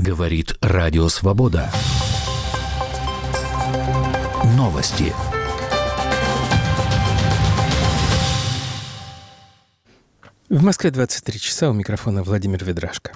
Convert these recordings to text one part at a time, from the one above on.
Говорит Радио Свобода. Новости. В Москве 23 часа, у микрофона Владимир Ведрашко.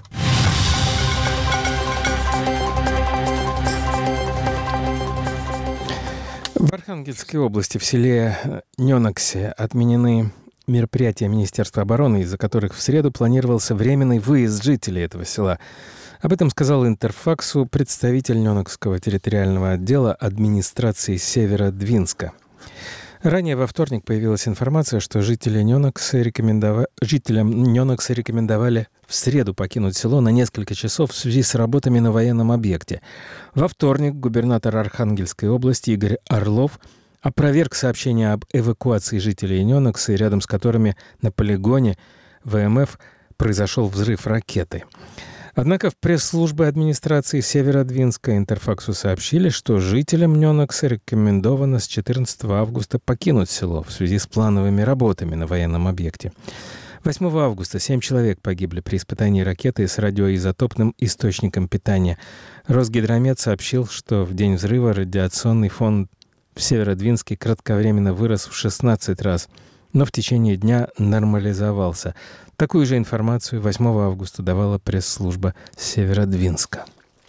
В Архангельской области в селе Неноксе отменены мероприятия Министерства обороны, из-за которых в среду планировался временный выезд жителей этого села. Об этом сказал Интерфаксу представитель Ненокского территориального отдела администрации Северодвинска. Ранее во вторник появилась информация, что жителям Ненокса рекомендовали в среду покинуть село на несколько часов в связи с работами на военном объекте. Во вторник губернатор Архангельской области Игорь Орлов опроверг сообщение об эвакуации жителей Ненокса, рядом с которыми на полигоне ВМФ произошел взрыв ракеты. Однако в пресс-службе администрации Северодвинска Интерфаксу сообщили, что жителям Ненокса рекомендовано с 14 августа покинуть село в связи с плановыми работами на военном объекте. 8 августа 7 человек погибли при испытании ракеты с радиоизотопным источником питания. Росгидромет сообщил, что в день взрыва радиационный фон в Северодвинске кратковременно вырос в 16 раз, но в течение дня нормализовался. Такую же информацию 8 августа давала пресс-служба Северодвинска.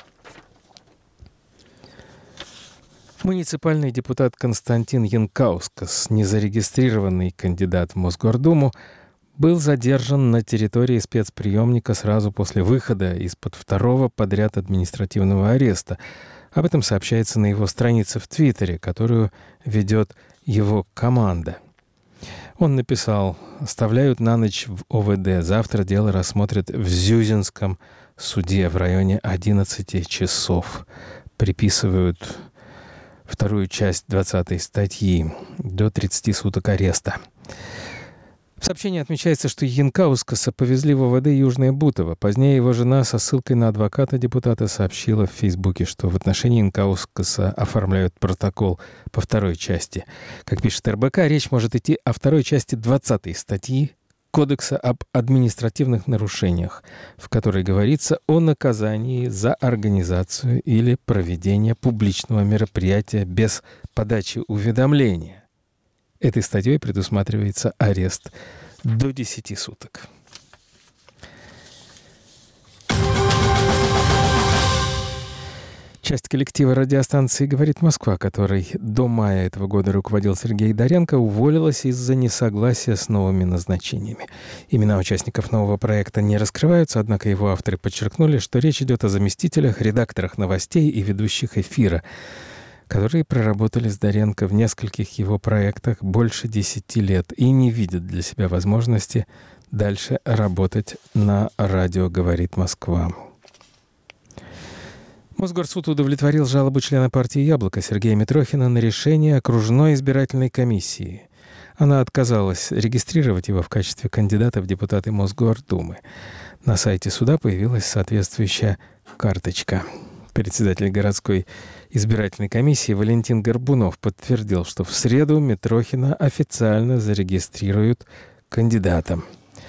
Муниципальный депутат Константин Янкаускас, незарегистрированный кандидат в Мосгордуму, был задержан на территории спецприемника сразу после выхода из-под второго подряд административного ареста. Об этом сообщается на его странице в Твиттере, которую ведет его команда. Он написал: «Оставляют на ночь в ОВД. Завтра дело рассмотрят в Зюзинском суде в районе 11 часов. Приписывают вторую часть 20 статьи. До 30 суток ареста». В сообщении отмечается, что Янкаускаса повезли в ОВД Южное Бутово. Позднее его жена со ссылкой на адвоката депутата сообщила в Фейсбуке, что в отношении Янкаускаса оформляют протокол по второй части. Как пишет РБК, речь может идти о второй части 20 статьи Кодекса об административных нарушениях, в которой говорится о наказании за организацию или проведение публичного мероприятия без подачи уведомления. Этой статьей предусматривается арест до 10 суток. Часть коллектива радиостанции «Говорит Москва», которой до мая этого года руководил Сергей Доренко, уволилась из-за несогласия с новыми назначениями. Имена участников нового проекта не раскрываются, однако его авторы подчеркнули, что речь идет о заместителях, редакторах новостей и ведущих эфира, которые проработали с Доренко в нескольких его проектах больше 10 лет и не видят для себя возможности дальше работать на радио «Говорит Москва». Мосгорсуд удовлетворил жалобу члена партии «Яблоко» Сергея Митрохина на решение окружной избирательной комиссии. Она отказалась регистрировать его в качестве кандидата в депутаты Мосгордумы. На сайте суда появилась соответствующая карточка. Председатель городской избирательной комиссии Валентин Горбунов подтвердил, что в среду Митрохина официально зарегистрируют кандидатом.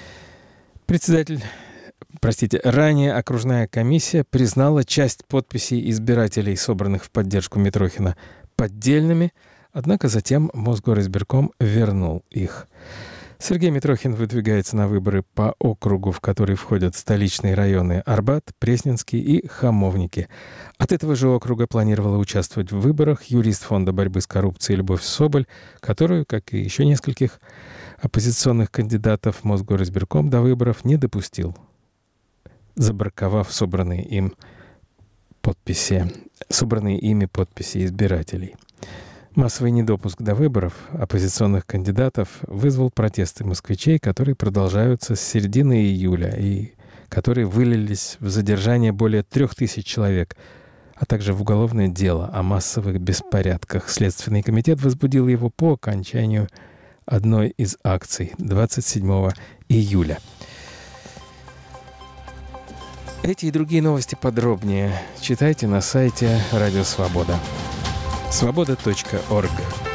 Ранее окружная комиссия признала часть подписей избирателей, собранных в поддержку Митрохина, поддельными, однако затем Мосгоризбирком вернул их. Сергей Митрохин выдвигается на выборы по округу, в который входят столичные районы Арбат, Пресненский и Хамовники. От этого же округа планировала участвовать в выборах юрист Фонда борьбы с коррупцией Любовь Соболь, которую, как и еще нескольких оппозиционных кандидатов, Мосгоризбирком до выборов не допустил, забраковав собранные ими подписи избирателей. Массовый недопуск до выборов оппозиционных кандидатов вызвал протесты москвичей, которые продолжаются с середины июля и которые вылились в задержание более 3000 человек, а также в уголовное дело о массовых беспорядках. Следственный комитет возбудил его по окончанию одной из акций 27 июля. Эти и другие новости подробнее читайте на сайте Радио Свобода. Свобода.орг.